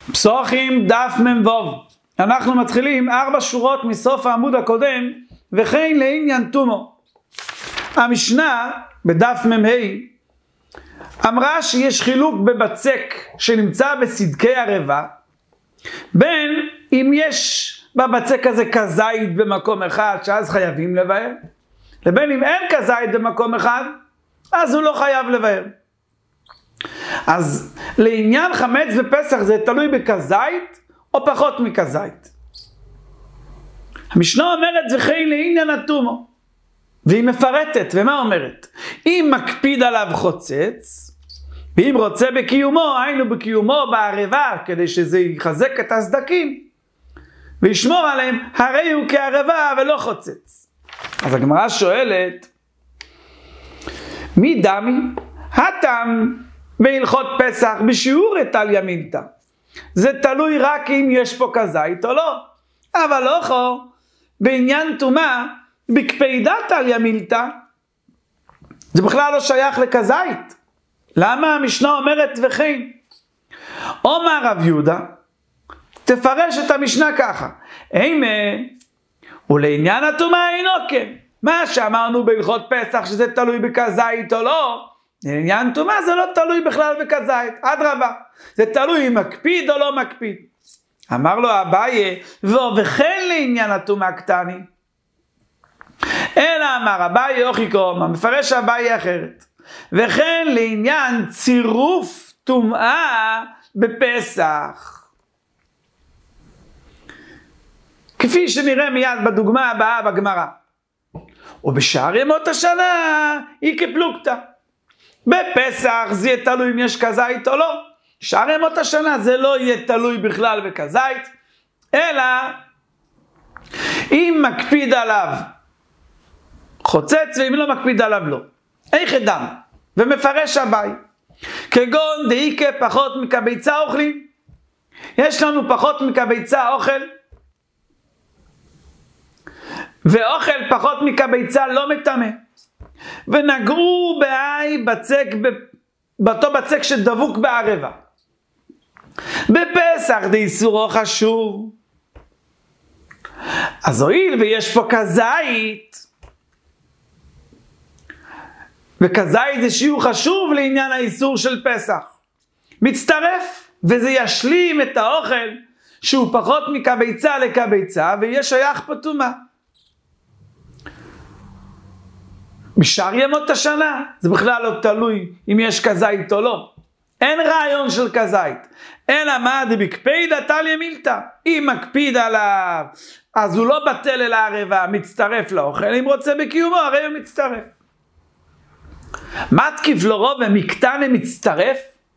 פסוחים דף מ"ו. אנחנו מתחילים 4 שורות מסוף העמוד הקודם, וכן לעניין תומו. המשנה בדף מ"ה אמרה שיש חילוק בבצק שנמצא בסדקי ערבה, בין אם יש בבצק הזה כזית במקום אחד שאז חייבים לבאר, לבין אם אין כזית במקום אחד אז הוא לא חייב לבאר. אז לעניין חמץ בפסח זה תלוי בכזית או פחות מכזית. המשנה אומרת וכן לעניין התומו, והיא מפרטת, ומה אומרת? אם מקפיד עליו חוצץ, ואם רוצה בקיומו, היינו בקיומו בערבה, כדי שזה יחזק את הסדקים וישמור עליהם, הרי הוא כערבה ולא חוצץ. אז הגמרא שואלת, מי דמי? הטעם בהלכות פסח בשיעור תליא מילתא, זה תלוי רק אם יש פה כזית או לא, אבל אוכו בעניין טומאה בקפידה תליא מילתא זה בכלל לא שייך לכזית. למה המשנה אומרת וכן? אומר רב יהודה, תפרש את המשנה ככה, אימה ולעניין הטומאה אינו כן, מה שאמרנו בהלכות פסח שזה תלוי בכזית או לא, לעניין טומאה זה לא תלוי בכלל בכזית, אדרבה, זה תלוי אם מקפיד או לא מקפיד. אמר לו אביי, וכן לעניין הטומאה קטני, אלא אמר אביי אוכיקום, מפרש אביי אחרת, וכן לעניין צירוף טומאה בפסח, כפי שנראה מיד בדוגמה הבאה בגמרא, ובשאר ימות השנה היא כפלוגתא. בפסח זה יהיה תלוי אם יש כזית או לא, שאר ימות השנה זה לא יהיה תלוי בכלל בכזית, אלא אם מקפיד עליו חוצץ ואם לא מקפיד עליו לא. איך אדם? ומפרש אביי, כגון דאיקה פחות מכביצה אוכלים, יש לנו פחות מכביצה אוכל, ואוכל פחות מכביצה לא מטמא, ונגעו בהי בצק, באותו בצק שדבוק בערבה. בפסח דאיסורו חשוב, אז הואיל ויש פה כזית, וכזית זה שיעור חשוב לעניין האיסור של פסח, מצטרף, וזה ישלים את האוכל שהוא פחות מכביצה לכביצה, ויהיה שייך פה טומאה. בשאר ימות השנה זה בכלל לא תלוי אם יש כזית או לא, אין רעיון של כזית, אלא מה? דבקפידא תליא מילתא, אם מקפיד עליו אז הוא לא בטל אל הערבה, מצטרף לאוכל, אם רוצה בקיומו הרי הוא מצטרף. מתקיף לו רוב ומקטנה מצטרף,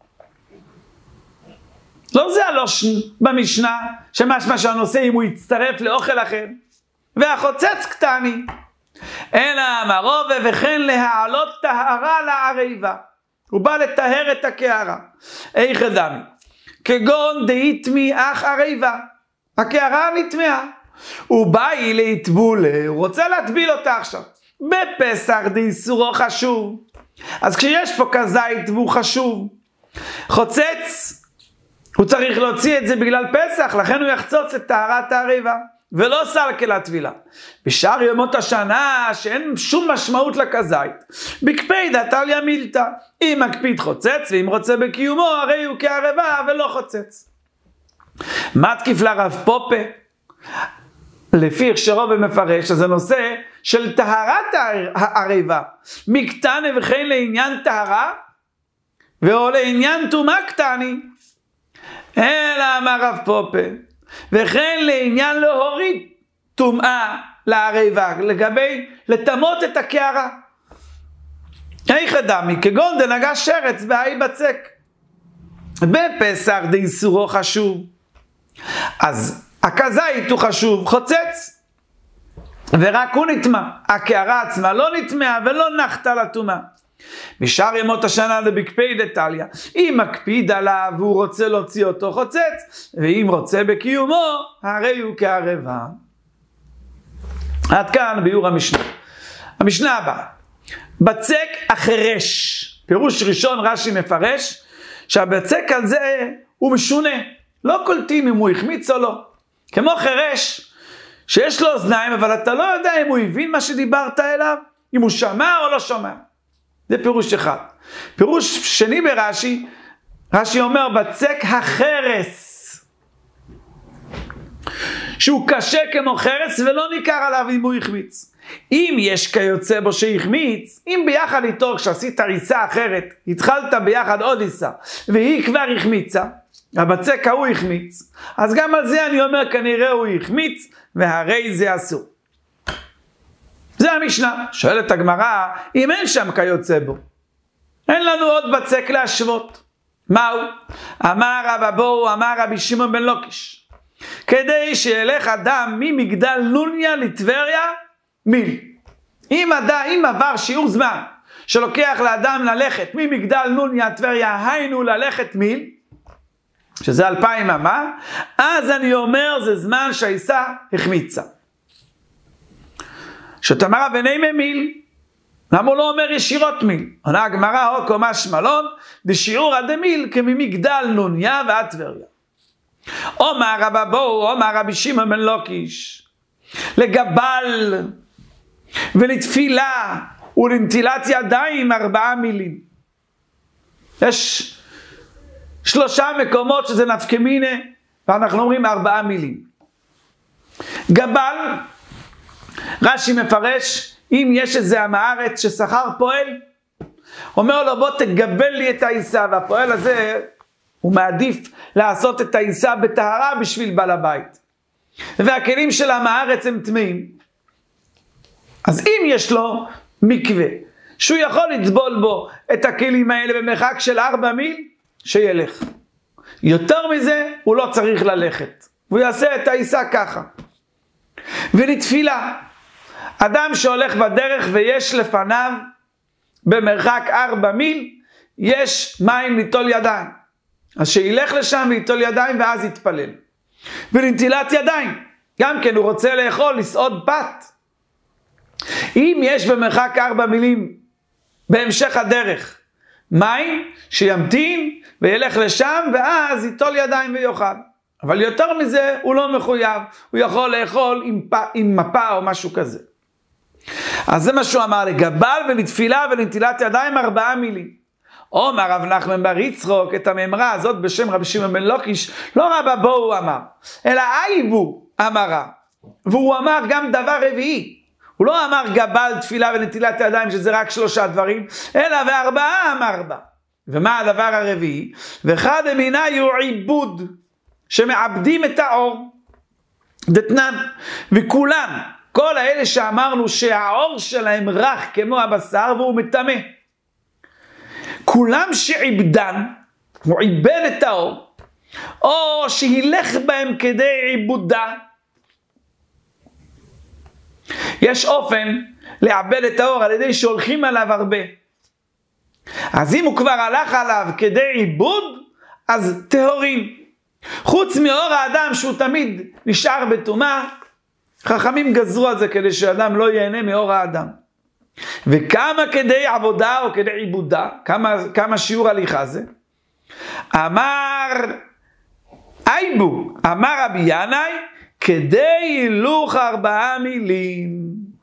לא זה הלושן במשנה שמשמע שהנושא אם הוא יצטרף לאוכל אחר, והחוצץ קטני, אלא אמרו וכן להעלות טהרה לערבה, הוא בא לטהר את הקערה. איך דמי? כגון דאיטמי אך ערבה, הקערה נטמעה, הוא בא להתבולה, הוא רוצה להטביל אותה עכשיו. בפסח דאיסורו חשוב, אז כשיש פה כזית והוא חשוב, חוצץ, הוא צריך להוציא את זה בגלל פסח, לכן הוא יחצוץ את טהרת הערבה, ולא סלקה לטבילה. בשאר ימות השנה שאין שום משמעות לכזית, בקפידא תליא מילתא, אם מקפיד חוצץ ואם רוצה בקיומו הרי הוא כערבה ולא חוצץ. מתקיף לרב פופה, לפי הכשרו ומפרש, אז הנושא של טהרת הערבה מקטנה וכן לעניין טהרה ואו לעניין טומאה קטני, אלא אמר רב פופה וכן לעניין להוריד טומאה לערבה, לגבי לטמות את הקערה. איך דמי? כגון דנגע שרץ בהי בצק, בפסח דאיסורו חשוב, אז הכזית הוא חשוב, חוצץ, ורק הוא נטמא, הקערה עצמה לא נטמאה ולא נחתה לטומאה. בשאר ימות השנה לבקפידא תליא, אם מקפיד עליו והוא רוצה להוציא אותו חוצץ, ואם רוצה בקיומו הרי הוא כערבה. עד כאן ביאור המשנה. המשנה הבאה, בצק החרש, פירוש ראשון רש"י מפרש שהבצק על זה הוא משונה, לא קולטים אם הוא החמיץ או לא. כמו חירש, שיש לו אוזניים, אבל אתה לא יודע אם הוא הבין מה שדיברת אליו, אם הוא שמע או לא שמע. זה פירוש אחד. פירוש שני ברש"י, רש"י אומר, בצק החרס, שהוא קשה כמו חרס ולא ניכר עליו אם הוא החמיץ. אם יש כיוצא בו שהחמיץ, אם ביחד איתו כשעשית עיסה אחרת, התחלת ביחד עוד עיסה, והיא כבר החמיצה, הבצק ההוא החמיץ, אז גם על זה אני אומר כנראה הוא החמיץ, והרי זה אסור. זה המשנה. שואלת הגמרא, אם אין שם כיוצא בו, אין לנו עוד בצק להשוות. מהו? אמר רב אבוהו, אמר רבי שמעון בן לוקיש, כדי שילך אדם ממגדל נוניה לטבריה מיל. אם עבר שיעור זמן שלוקח לאדם ללכת ממגדל נוניה לטבריה, היינו ללכת מיל, שזה 2000 אמה, אז אני אומר זה זמן שהעיסה החמיצה. שתאמר אבני מיל, למה הוא לא אומר ישירות מיל? עונה הגמרא, או קומה שמלון, דשיעור עד מיל כממגדל נוניה ועד טבריה. אומר רב אבוהו, אומר רבי שמעון בן לוקיש, לגבל ולתפילה ולנטילת ידיים 4 מילים. יש 3 מקומות שזה נפקא מינה, ואנחנו אומרים 4 מילים. גבל, רש"י מפרש, אם יש איזה עם הארץ ששכר פועל, אומר לו בוא תגבל לי את העיסה, והפועל הזה הוא מעדיף לעשות את העיסה בטהרה בשביל בעל הבית. והכלים של עם הארץ הם טמאים. אז אם יש לו מקווה, שהוא יכול לטבול בו את הכלים האלה במרחק של 4 מיל, שילך. יותר מזה הוא לא צריך ללכת. הוא יעשה את העיסה ככה. ולתפילה, אדם שהולך בדרך ויש לפניו במרחק 4 מיל, יש מים ליטול ידיים. אז שילך לשם ויטול ידיים ואז יתפלל. ולנטילת ידיים, גם כן הוא רוצה לאכול, לסעוד פת. אם יש במרחק 4 מילים בהמשך הדרך מים, שימתין וילך לשם ואז יטול ידיים ויאכל. אבל יותר מזה הוא לא מחויב, הוא יכול לאכול עם מפה או משהו כזה. אז זה מה שהוא אמר, לגבל ולתפילה ולנטילת ידיים 4 מילים. אומר רב נחמן בר יצחוק את המאמרה הזאת בשם רבי שמעון בן לוקיש, לא רב אבוהו אמר, אלא אייבו אמרה. והוא אמר גם דבר רביעי. הוא לא אמר גבל, תפילה ונטילת ידיים שזה רק 3 דברים, אלא 4 אמר בה. ומה הדבר הרביעי? ואחד מיני הוא עיבוד, שמעבדים את האור. דתנן, וכולם, כל האלה שאמרנו שהאור שלהם רך כמו הבשר והוא מטמא. כולם שעיבדן, הוא עיבד את האור, או שהילך בהם כדי עיבודה. יש אופן לעבד את האור על ידי שהולכים עליו הרבה. אז אם הוא כבר הלך עליו כדי עיבוד, אז טהורים. חוץ מאור האדם שהוא תמיד נשאר בטומאה, חכמים גזרו על זה כדי שאדם לא ייהנה מאור האדם. וכמה כדי עבודה או כדי עיבודה, כמה שיעור הליכה זה? אמר אייבו, אמר רבי ינאי, כדי הילוך 4 מילים.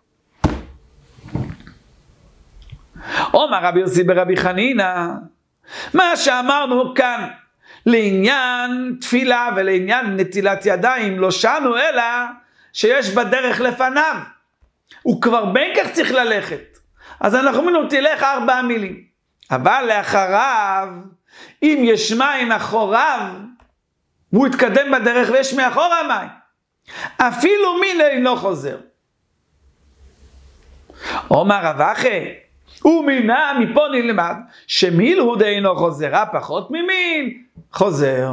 אומר רבי יוסי ברבי חנינא, מה שאמרנו כאן לעניין תפילה ולעניין נטילת ידיים לא שנו אלא שיש בדרך לפניו, הוא כבר בין כך צריך ללכת, אז אנחנו אומרים לו תלך 4 מילים. אבל לאחריו, אם יש מים אחוריו והוא יתקדם בדרך ויש מאחורה מים, אפילו מיל אינו חוזר. אומר רב אחי, ומינה מפה נלמד שמיל הוא דאינו חוזר, פחות ממיל חוזר.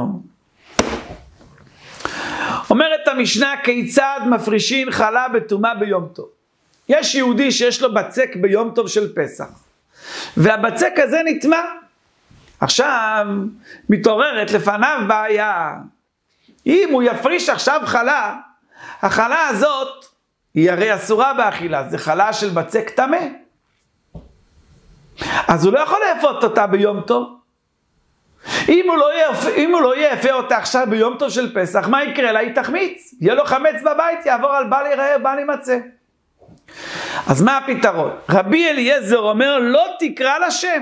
אומרת המשנה, כיצד מפרישין חלה בטומאה ביום טוב? יש יהודי שיש לו בצק ביום טוב של פסח, והבצק הזה נטמא. עכשיו מתעוררת לפניו בעיה. אם הוא יפריש עכשיו חלה, החלה הזאת היא הרי אסורה באכילה, זה חלה של בצק טמא. אז הוא לא יכול לאפות אותה ביום טוב. אם הוא לא יאפה אותה עכשיו ביום טוב של פסח, מה יקרה לה? היא תחמיץ. יהיה לו חמץ בבית, יעבור על בל ייראה, בל יימצא. אז מה הפתרון? רבי אליעזר אומר, לא תקרא לה שם.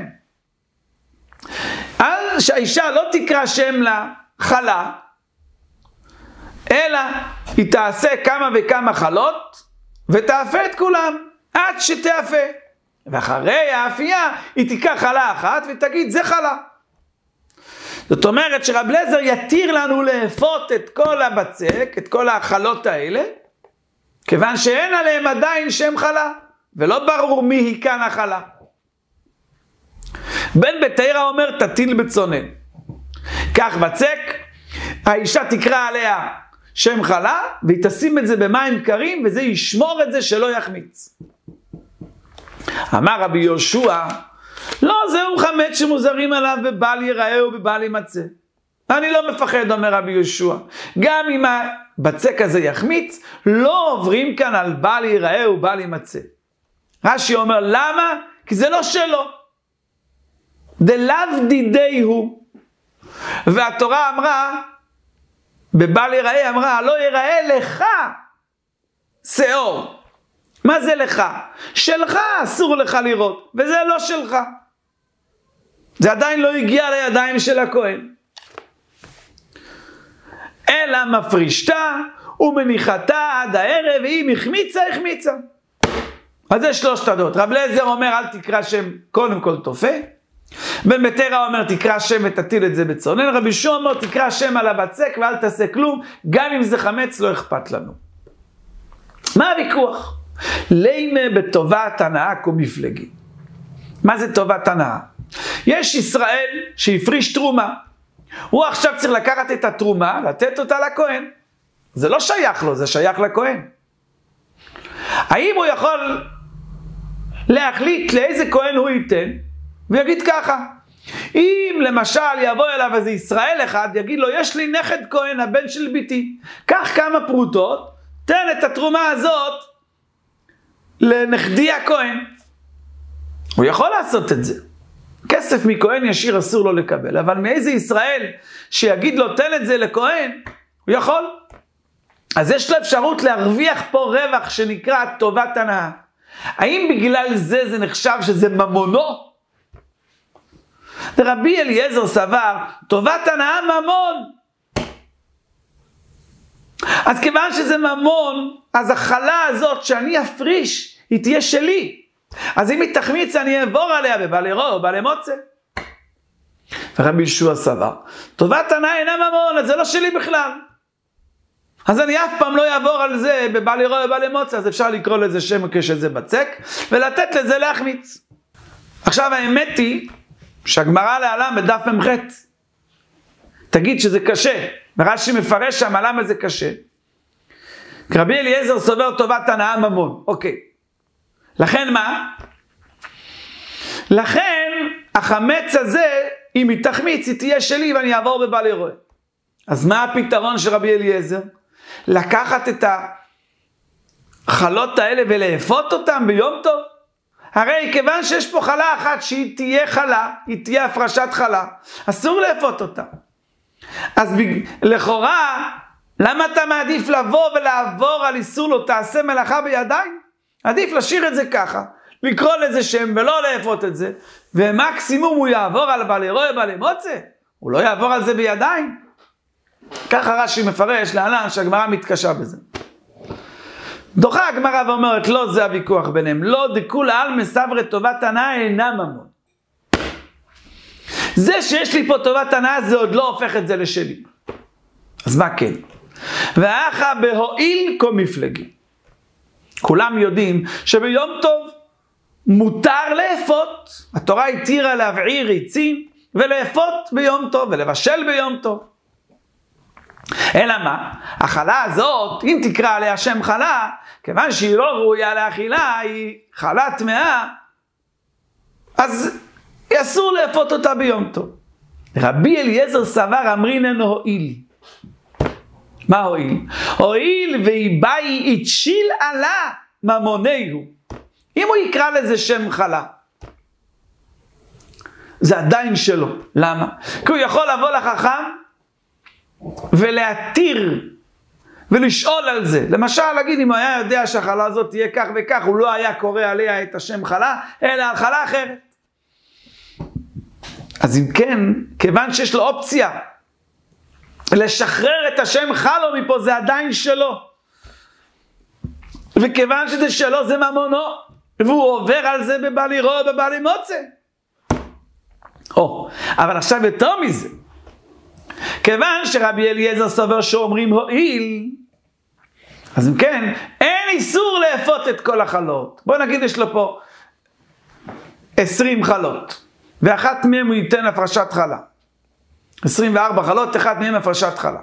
שהאישה לא תקרא שם לה חלה, אלא היא תעשה כמה וכמה חלות, ותאפה את כולם, עד שתאפה. ואחרי האפייה, היא תיקח חלה אחת, ותגיד, זה חלה. זאת אומרת שרב אליעזר יתיר לנו לאפות את כל הבצק, את כל החלות האלה, כיוון שאין עליהם עדיין שם חלה, ולא ברור מי היא כאן החלה. בן בתרא אומר, תטיל בצונן. כך בצק, האישה תקרא עליה שם חלה, והיא תשים את זה במים קרים, וזה ישמור את זה שלא יחמיץ. אמר רבי יהושע, לא, זהו חמץ שמוזרים עליו בבל ייראה ובבל יימצא. אני לא מפחד, אומר רבי יהושע. גם אם הבצק הזה יחמיץ, לא עוברים כאן על בל ייראה ובל יימצא. רש"י אומר, למה? כי זה לא שלו. דלאו דידי הוא. והתורה אמרה, בבל ייראה אמרה, לא ייראה לך שאור. מה זה לך? שלך אסור לך לראות, וזה לא שלך. זה עדיין לא הגיע לידיים של הכהן. אלא מפרישתה ומניחתה עד הערב, והיא החמיצה. אז זה שלושת הדעות. רב אליעזר אומר, אל תקרא שם, קודם כל תופה. בן בתרא אומר, תקרא שם ותטיל את זה בצונן. רבי יהושע אומר, תקרא שם על הבצק ואל תעשה כלום, גם אם זה חמץ לא אכפת לנו. מה הוויכוח? לימה בטובת הנאה כמפלגי. מה זה טובת הנאה? יש ישראל שהפריש תרומה. הוא עכשיו צריך לקחת את התרומה, לתת אותה לכהן. זה לא שייך לו, זה שייך לכהן. האם הוא יכול להחליט לאיזה כהן הוא ייתן? ויגיד ככה, אם למשל יבוא אליו איזה ישראל אחד, יגיד לו, יש לי נכד כהן, הבן של ביתי, קח כמה פרוטות, תן את התרומה הזאת לנכדי הכהן. הוא יכול לעשות את זה. כסף מכהן ישיר אסור לו לקבל, אבל מאיזה ישראל שיגיד לו תן את זה לכהן, הוא יכול. אז יש לו אפשרות להרוויח פה רווח שנקרא טובת הנאה. האם בגלל זה נחשב שזה ממונו? רבי אליעזר סבר, טובת הנאה ממון. אז כיוון שזה ממון, אז החלה הזאת שאני אפריש, היא תהיה שלי. אז אם היא תחמיץ, אני אעבור עליה בבל ייראה או בל יימצא. ורבי יהושע סבר, טובת הנאה אינה ממון, אז זה לא שלי בכלל. אז אני אף פעם לא אעבור על זה בבל ייראה או בל יימצא, אז אפשר לקרוא לזה שם כשזה בצק, ולתת לזה להחמיץ. עכשיו האמת היא, שהגמרא להלן בדף מ"ח, תגיד שזה קשה, ורש"י מפרש שם למה זה קשה. רבי אליעזר סובר טובת הנאה ממון, אוקיי. לכן מה? לכן החמץ הזה, אם היא תחמיץ, היא תהיה שלי ואני אעבור בבל ייראה. אז מה הפתרון של רבי אליעזר? לקחת את החלות האלה ולאפות אותם ביום טוב? הרי כיוון שיש פה חלה אחת שהיא תהיה חלה, היא תהיה הפרשת חלה, אסור לאפות אותה. אז לכאורה, למה אתה מעדיף לבוא ולעבור על איסור לא תעשה מלאכה בידיים? עדיף לשאיר את זה ככה, לקרוא לזה שם ולא לאפות את זה, ומקסימום הוא יעבור על בל ייראה בל יימצא, הוא לא יעבור על זה בידיים. ככה רש"י מפרש להלן שהגמרא מתקשה בזה. דוחה הגמרא ואומרת, לא זה הוויכוח ביניהם, לא דכולי עלמא סברי טובת הנאה אינה ממון. זה שיש לי פה טובת הנאה זה עוד לא הופך את זה לשלי. אז מה כן? ואחא בהועיל כמפלגי. כולם יודעים שביום טוב מותר לאפות. התורה התירה להבעיר עצים ולאפות ביום טוב ולבשל ביום טוב. אלא מה? החלה הזאת, אם תקרא עליה שם חלה, כיוון שהיא לא ראויה לאכילה, היא חלה טמאה, אז אסור לאפות אותה ביום טוב. רבי אליעזר סבר אמרינן הועיל. מה הועיל? הועיל ויבאי יתשיל עלה ממונהו. אם הוא יקרא לזה שם חלה, זה עדיין שלו. למה? כי הוא יכול לבוא לחכם ולהתיר ולשאול על זה. למשל, להגיד, אם הוא היה יודע שהחלה הזאת תהיה כך וכך, הוא לא היה קורא עליה את השם חלה, אלא על חלה אחרת. אז אם כן, כיוון שיש לו אופציה לשחרר את השם חלו מפה, זה עדיין שלו. וכיוון שזה שלו, זה ממונו, והוא עובר על זה בבעלי רוע ובבעלי מוצא. אבל עכשיו יותר מזה, כיוון שרבי אליעזר סובר שאומרים הועיל, אז אם כן, אין איסור לאפות את כל החלות. בוא נגיד יש לו פה 20 חלות, ואחת מהם הוא ייתן הפרשת חלה. 24 חלות, אחת מהם הפרשת חלה.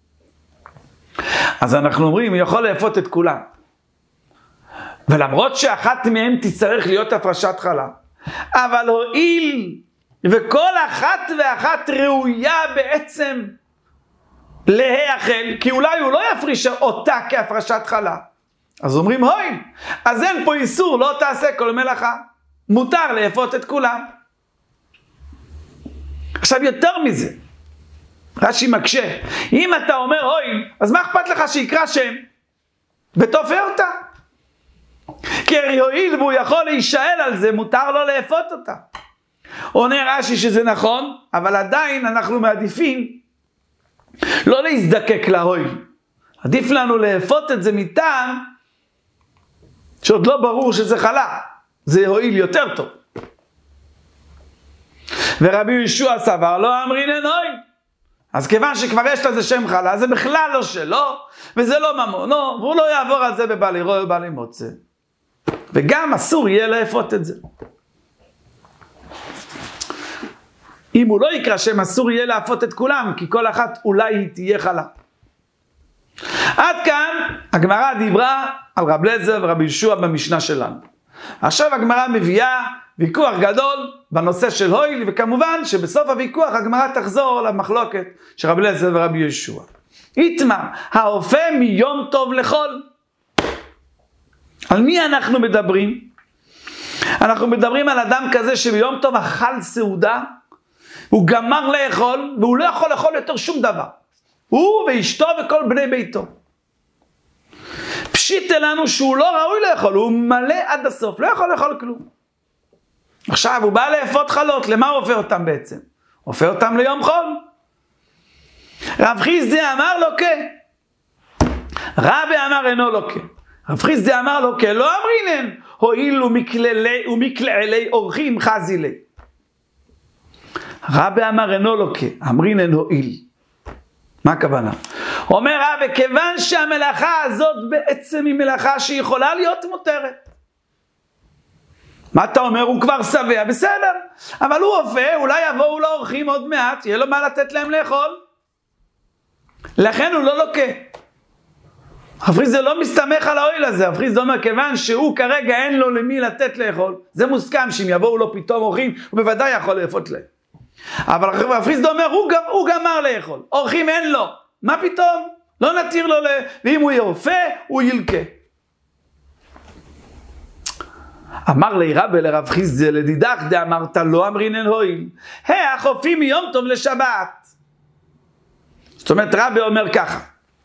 אז אנחנו אומרים, הוא יכול לאפות את כולם. ולמרות שאחת מהם תצטרך להיות הפרשת חלה, אבל הועיל, וכל אחת ואחת ראויה בעצם להיאכל, כי אולי הוא לא יפריש אותה כהפרשת חלה. אז אומרים הועיל, אז אין פה איסור, לא תעשה כל מלאכה. מותר לאפות את כולם. עכשיו יותר מזה, רש"י מקשה, אם אתה אומר הועיל, אז מה אכפת לך שיקרא שם? ותופר אותה. כי הועיל והוא יכול להישאל על זה, מותר לו לאפות אותה. עונה רש"י שזה נכון, אבל עדיין אנחנו מעדיפים לא להזדקק להועיל. עדיף לנו לאפות את זה מטעם שעוד לא ברור שזה חלה. זה הועיל יותר טוב. ורבי יהושע סבר לא אמרינן הועיל. אז כיוון שכבר יש לזה שם חלה, זה בכלל לא שלו, וזה לא ממונו, והוא לא יעבור על זה בבעלי רוע ובבעלי מוצא. וגם אסור יהיה לאפות את זה. אם הוא לא יקרא שם, אסור יהיה לאפות את כולם, כי כל אחת אולי היא תהיה חלה. עד כאן הגמרא דיברה על רב אליעזר ורבי יהושע במשנה שלנו. עכשיו הגמרא מביאה ויכוח גדול בנושא של הועיל, וכמובן שבסוף הוויכוח הגמרא תחזור למחלוקת של רב אליעזר ורבי יהושע. איתמר, האופה מיום טוב לחול. על מי אנחנו מדברים? אנחנו מדברים על אדם כזה שביום טוב אכל סעודה, הוא גמר לאכול, והוא לא יכול לאכול יותר שום דבר. הוא ואשתו וכל בני ביתו. פשיט לנו שהוא לא ראוי לאכול, הוא מלא עד הסוף, לא יכול לאכול כלום. עכשיו הוא בא לאפות חלות, למה הוא אופה אותם בעצם? אופה אותם ליום חול. רב חיסדא אמר לו כן. רבי אמר אינו לו כן. רב חיסדא אמר לו כן, לא אמרינן, הועיל ומקלעלי אורחים חזילי. רבי אמר אינו לו כן, אמרינן הועיל. מה הכוונה? אומר רבי, כיוון שהמלאכה הזאת בעצם היא מלאכה שיכולה להיות מותרת. מה אתה אומר? הוא כבר שבע, בסדר. אבל הוא אופה, אולי יבואו לו אורחים עוד מעט, יהיה לו מה לתת להם לאכול. לכן הוא לא לוקה. הפריז לא מסתמך על ההועיל הזה. הפריז אומר, כיוון שהוא כרגע אין לו למי לתת לאכול, זה מוסכם שאם יבואו לו פתאום אורחים, הוא בוודאי יכול לאפות להם. אבל הפריז אומר, הוא גמר לאכול. אורחים אין לו. מה פתאום? לא נתיר לו ואם הוא יאופה, הוא ילקה. אמר לי רבי לרב חיסדא לדידך דאמרת לא אמרינן הועיל. החופים מיום טוב לשבת. זאת אומרת רבי אומר ככה.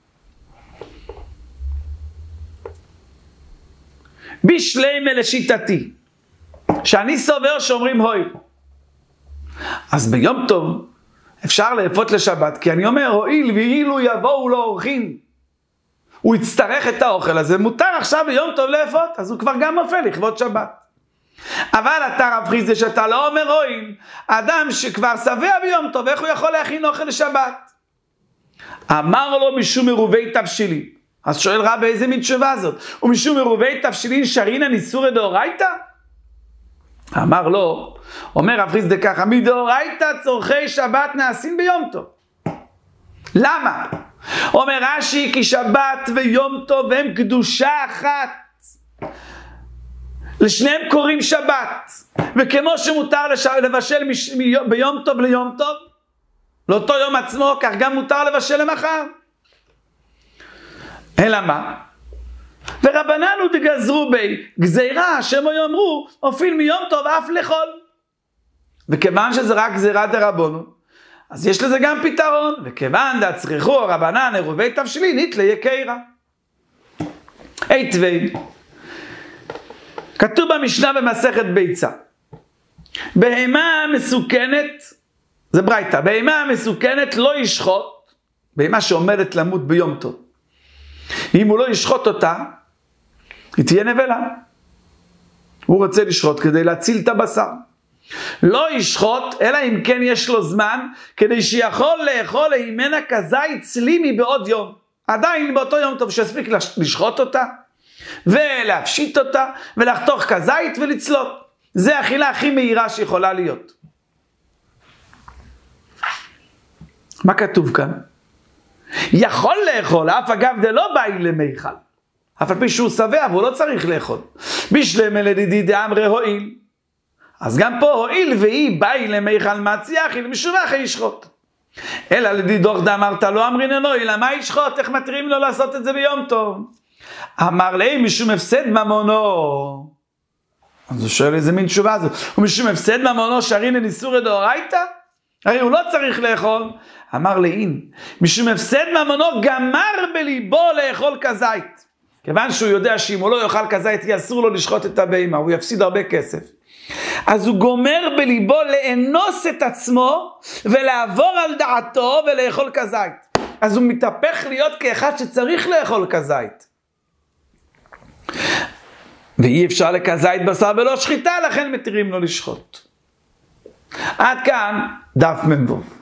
בשלמה לשיטתי, שאני סובר שאומרים הועיל. אז ביום טוב אפשר לאפות לשבת, כי אני אומר הועיל ואילו יבואו לו אורחים, הוא יצטרך את האוכל הזה, מותר עכשיו ביום טוב לאפות, אז הוא כבר גם אופה לכבוד שבת. אבל אתה רב חיסדא שאתה לא אומר הועיל, אדם שכבר שבע ביום טוב, איך הוא יכול להכין אוכל לשבת? אמר לו משום מרובי תבשילין. אז שואל רבי איזה מין תשובה זאת? ומשום מרובי תבשילין שרינן איסורא דאורייתא? אמר לו, אומר רב חיסדא ככה, מדאורייתא צורכי שבת נעשים ביום טוב. למה? אומר רש"י, כי שבת ויום טוב הם קדושה אחת. לשניהם קוראים שבת. וכמו שמותר לבשל ביום טוב ליום טוב, לאותו יום עצמו, כך גם מותר לבשל למחר. אלא מה? ורבננו דגזרו בי גזירה, שמו יאמרו, אופיל מיום טוב אף לחול. וכיוון שזה רק גזירת דרבנו, אז יש לזה גם פתרון, וכיוון דצריכו רבנן עירובי תבשילין נתלי יקרה. היטבי, כתוב במשנה במסכת ביצה, בהמה מסוכנת, זה ברייתא, בהמה מסוכנת לא ישחוט, בהמה שעומדת למות ביום טוב. אם הוא לא ישחוט אותה, היא תהיה נבלה. הוא רוצה לשחוט כדי להציל את הבשר. לא ישחוט, אלא אם כן יש לו זמן, כדי שיכול לאכול ממנה כזית סלימי בעוד יום. עדיין באותו יום טוב שיספיק לשחוט אותה, ולהפשיט אותה, ולחתוך כזית ולצלות. זה האכילה הכי מהירה שיכולה להיות. מה כתוב כאן? יכול לאכול, אף אגב דלא באי למיכל. אף על פי שהוא שבע, והוא לא צריך לאכול. בשלמה לדידי דאמרי הועיל. אז גם פה הועיל והיא באי למיכל מצי אכיל, משום אחי ישחוט. אלא לדידוך דאמרת לא אמרינן הועיל, למה ישחוט? איך מתירים לו לעשות את זה ביום טוב? אמר להם משום הפסד ממונו. אז הוא שואל איזה מין תשובה זו. ומשום הפסד ממונו שרינן איסורי דאורייתא? הרי הוא לא צריך לאכול. אמר לאין, משום הפסד ממונו גמר בליבו לאכול כזית. כיוון שהוא יודע שאם הוא לא יאכל כזית, יהיה אסור לו לשחוט את הבהמה, הוא יפסיד הרבה כסף. אז הוא גומר בליבו לאנוס את עצמו, ולעבור על דעתו ולאכול כזית. אז הוא מתהפך להיות כאחד שצריך לאכול כזית. ואי אפשר לכזית בשר בלא שחיטה, לכן מתירים לו לשחוט. עד כאן דף מ"ו.